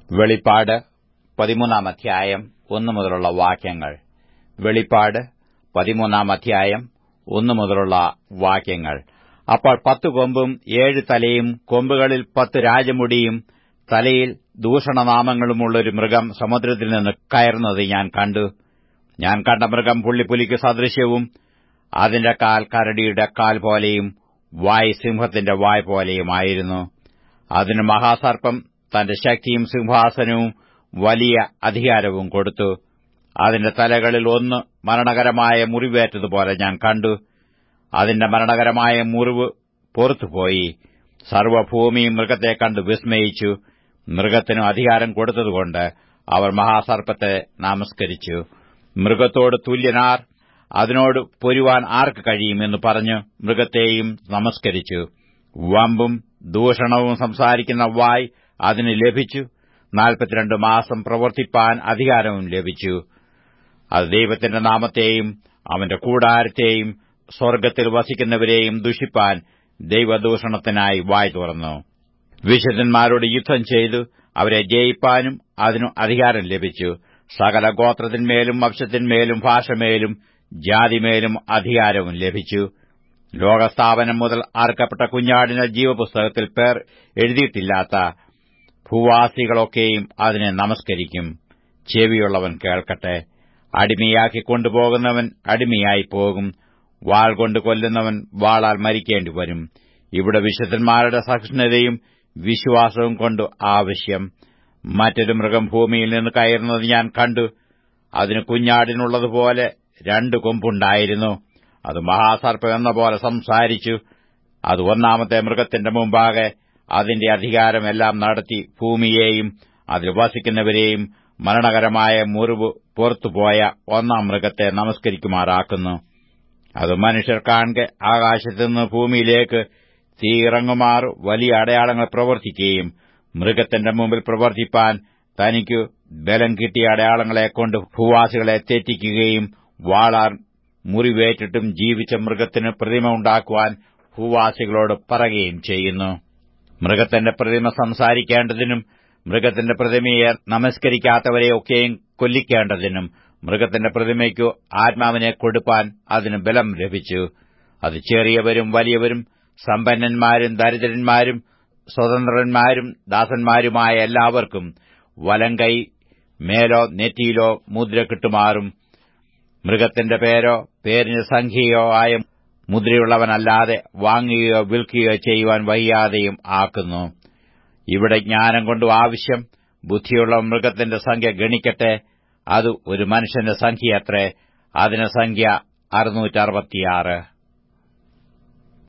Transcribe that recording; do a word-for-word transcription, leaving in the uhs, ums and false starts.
വെളിപ്പാട് പതിമൂന്നാം അധ്യായം ഒന്നു മുതലുള്ള വാക്യങ്ങൾ. വെളിപ്പാട് പതിമൂന്നാം അധ്യായം ഒന്നു മുതലുള്ള വാക്യങ്ങൾ. അപ്പോൾ പത്തു കൊമ്പും ഏഴ് തലയും കൊമ്പുകളിൽ പത്ത് രാജമുടിയും തലയിൽ ദൂഷണനാമങ്ങളുമുള്ളൊരു മൃഗം സമുദ്രത്തിൽ നിന്ന് കയറുന്നത് ഞാൻ കണ്ടു. ഞാൻ കണ്ട മൃഗം പുള്ളിപ്പുലിക്ക് സദൃശ്യവും അതിന്റെ കാൽ കരടിയുടെ കാൽ പോലെയും വായ് സിംഹത്തിന്റെ വായ് പോലെയുമായിരുന്നു. അതിന് മഹാസർപ്പം തന്റെ ശക്തിയും സിംഹാസനവും വലിയ അധികാരവും കൊടുത്തു. അതിന്റെ തലകളിൽ ഒന്ന് മരണകരമായ മുറിവേറ്റതുപോലെ ഞാൻ കണ്ടു. അതിന്റെ മരണകരമായ മുറിവ് പൊറുത്തുപോയി. സർവ്വഭൂമിയും മൃഗത്തെ കണ്ട് വിസ്മയിച്ചു. മൃഗത്തിനു അധികാരം കൊടുത്തതുകൊണ്ട് അവർ മഹാസർപ്പത്തെ നമസ്കരിച്ചു. മൃഗത്തോട് തുല്യനാർ, അതിനോട് പൊരുവാൻ ആർക്ക് കഴിയും എന്ന് പറഞ്ഞു മൃഗത്തെയും നമസ്കരിച്ചു. വമ്പും ദൂഷണവും സംസാരിക്കുന്ന വായ് അതിന് ലഭിച്ചു. നാൽപ്പത്തിരണ്ട് മാസം പ്രവർത്തിപ്പാൻ അധികാരവും ലഭിച്ചു. അത് ദൈവത്തിന്റെ നാമത്തെയും അവന്റെ കൂടാരത്തെയും സ്വർഗ്ഗത്തിൽ വസിക്കുന്നവരെയും ദുഷിപ്പാൻ ദൈവദൂഷണത്തിനായി വായ് തുറന്നു. വിശുദ്ധന്മാരോട് യുദ്ധം ചെയ്തു അവരെ ജയിപ്പാനും അതിനു അധികാരം ലഭിച്ചു. സകല ഗോത്രത്തിന്മേലും വംശത്തിന്മേലും ഭാഷമേലും ജാതിമേലും അധികാരവും ലഭിച്ചു. ലോകസ്ഥാപനം മുതൽ അറുക്കപ്പെട്ട കുഞ്ഞാടിന്റെ ജീവപുസ്തകത്തിൽ പേർ എഴുതിയിട്ടില്ലാത്ത ഭൂവാസികളൊക്കെയും അതിനെ നമസ്കരിക്കും. ചെവിയുള്ളവൻ കേൾക്കട്ടെ. അടിമയാക്കി കൊണ്ടുപോകുന്നവൻ അടിമയായി പോകും. വാൾ കൊണ്ട് കൊല്ലുന്നവൻ വാളാൽ മരിക്കേണ്ടി വരും. ഇവിടെ വിശുദ്ധന്മാരുടെ സഹിഷ്ണുതയും വിശ്വാസവും കൊണ്ട് ആവശ്യം. മറ്റൊരു മൃഗം ഭൂമിയിൽ നിന്ന് കയറുന്നത് ഞാൻ കണ്ടു. അതിന് കുഞ്ഞാടിനുള്ളതുപോലെ രണ്ടു കൊമ്പുണ്ടായിരുന്നു. അത് മഹാസർപ്പം എന്ന പോലെ സംസാരിച്ചു. അത് ഒന്നാമത്തെ മൃഗത്തിന്റെ മുമ്പാകെ അതിന്റെ അധികാരമെല്ലാം നടത്തി ഭൂമിയെയും അതിൽ വസിക്കുന്നവരെയും മരണകരമായ മുറിവ് പുറത്തുപോയ ഒന്നാം മൃഗത്തെ നമസ്കരിക്കുമാറാക്കുന്നു. അത് മനുഷ്യർ കാണെ ആകാശത്തുനിന്ന് ഭൂമിയിലേക്ക് തീ ഇറങ്ങുമാർ വലിയ അടയാളങ്ങൾ പ്രവർത്തിക്കുകയും മൃഗത്തിന്റെ മുമ്പിൽ പ്രവർത്തിപ്പാൻ തനിക്കു ബലം കിട്ടിയ അടയാളങ്ങളെക്കൊണ്ട് ഭൂവാസികളെ തെറ്റിക്കുകയും വാളാർ മുറിവേറ്റിട്ടും ജീവിച്ച മൃഗത്തിന് പ്രതിമ ഉണ്ടാക്കുവാൻ ഭൂവാസികളോട് പറയുകയും ചെയ്യുന്നു. മൃഗത്തിന്റെ പ്രതിമ സംസാരിക്കേണ്ടതിനും മൃഗത്തിന്റെ പ്രതിമയെ നമസ്കരിക്കാത്തവരെയൊക്കെയും കൊല്ലിക്കേണ്ടതിനും മൃഗത്തിന്റെ പ്രതിമയ്ക്കു ആത്മാവിനെ കൊടുപ്പാൻ അതിന് ബലം ലഭിച്ചു. അത് ചെറിയവരും വലിയവരും സമ്പന്നന്മാരും ദരിദ്രന്മാരും സ്വതന്ത്രന്മാരും ദാസന്മാരുമായ എല്ലാവർക്കും വലങ്കൈ മേലോ നെറ്റിയിലോ മുദ്ര കിട്ടുമാറും മൃഗത്തിന്റെ പേരോ പേരിന് സംഖ്യയോ ആയ മുദ്രയുള്ളവനല്ലാതെ വാങ്ങുകയോ വിൽക്കുകയോ ചെയ്യുവാൻ വയ്യാതെയും ആക്കുന്നു. ഇവിടെ ജ്ഞാനം കൊണ്ടു ആവശ്യം. ബുദ്ധിയുള്ള മൃഗത്തിന്റെ സംഖ്യ ഗണിക്കട്ടെ. അത് ഒരു മനുഷ്യന്റെ സംഖ്യയത്രേ. അതിന് സംഖ്യ അറുന്നൂറ്ററുപത്തിയാറ്.